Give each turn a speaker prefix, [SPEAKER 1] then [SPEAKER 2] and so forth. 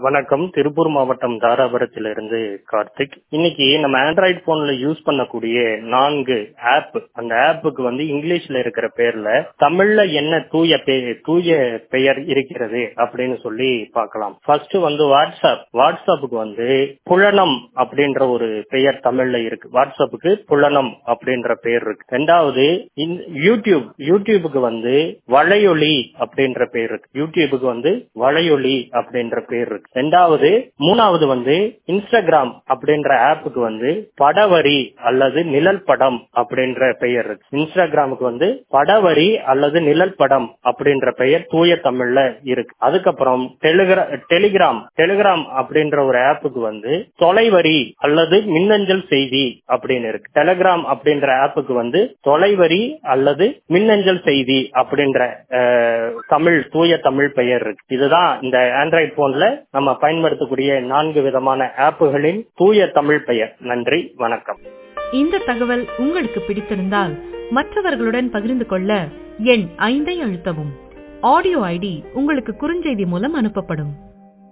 [SPEAKER 1] வணக்கம். திருப்பூர் மாவட்டம் தாராபுரத்திலிருந்து கார்த்திக். இன்னைக்கு நம்ம ஆண்ட்ராய்டு போன்ல யூஸ் பண்ணக்கூடிய 4 ஆப், அந்த ஆப்புக்கு இங்கிலீஷ்ல இருக்கிற பேர்ல தமிழ்ல என்ன தூய பெயர் இருக்கிறது அப்படின்னு சொல்லி பார்க்கலாம். ஃபர்ஸ்ட் வாட்ஸ்அப்புக்கு புலனம் அப்படின்ற ஒரு பெயர் தமிழ்ல இருக்கு. வாட்ஸ்அப்புக்கு புலனம் அப்படின்ற பெயர் இருக்கு. ரெண்டாவது யூடியூபுக்கு வளையொலி அப்படின்ற பேர் இருக்கு. யூடியூபுக்கு வளையொலி அப்படின்ற பேர் இருக்கு. மூணாவது இன்ஸ்டாகிராம் அப்படின்ற ஆப்புக்கு படவரி அல்லது நிழல் படம் அப்படின்ற பெயர் இருக்கு. இன்ஸ்டாகிராமுக்கு படவரி அல்லது நிழல் படம் அப்படின்ற பெயர் தூய தமிழ்ல இருக்கு. அதுக்கப்புறம் டெலிகிராம் அப்படின்ற ஒரு ஆப்புக்கு தொலைவரி அல்லது மின்னஞ்சல் செய்தி அப்படின்னு இருக்கு. டெலிகிராம் அப்படின்ற ஆப்புக்கு தொலைவரி அல்லது மின்னஞ்சல் செய்தி அப்படின்ற தூய தமிழ் பெயர் இருக்கு. இதுதான் இந்த ஆண்ட்ராய்டு போன்ல நம்ம பயன்படுத்தக்கூடிய 4 விதமான ஆப்புகளின் தூய தமிழ் பெயர். நன்றி, வணக்கம்.
[SPEAKER 2] இந்த தகவல் உங்களுக்கு பிடித்திருந்தால் மற்றவர்களுடன் பகிர்ந்து கொள்ள எண் 5 அழுத்தவும். ஆடியோ ஐடி உங்களுக்கு குறுஞ்செய்தி மூலம் அனுப்பப்படும்.